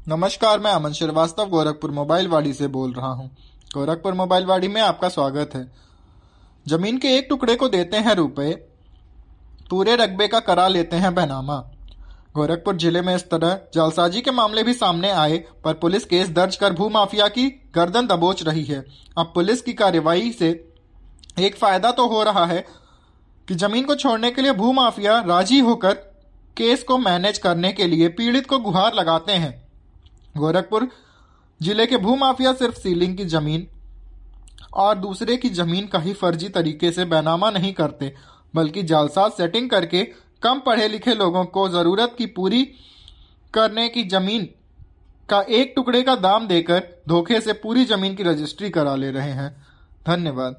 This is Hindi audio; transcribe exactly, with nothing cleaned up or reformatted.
नमस्कार, मैं अमन श्रीवास्तव गोरखपुर मोबाइल वाड़ी से बोल रहा हूँ। गोरखपुर मोबाइल वाड़ी में आपका स्वागत है। जमीन के एक टुकड़े को देते हैं रुपए, पूरे रकबे का करा लेते हैं बैनामा। गोरखपुर जिले में इस तरह जालसाजी के मामले भी सामने आए, पर पुलिस केस दर्ज कर भूमाफिया की गर्दन दबोच रही है। अब पुलिस की कार्रवाई से एक फायदा तो हो रहा है कि जमीन को छोड़ने के लिए भूमाफिया राजी होकर केस को मैनेज करने के लिए पीड़ित को गुहार लगाते हैं। गोरखपुर जिले के भूमाफिया सिर्फ सीलिंग की जमीन और दूसरे की जमीन का ही फर्जी तरीके से बैनामा नहीं करते, बल्कि जालसाज सेटिंग करके कम पढ़े लिखे लोगों को जरूरत की पूरी करने की जमीन का एक टुकड़े का दाम देकर धोखे से पूरी जमीन की रजिस्ट्री करा ले रहे हैं। धन्यवाद।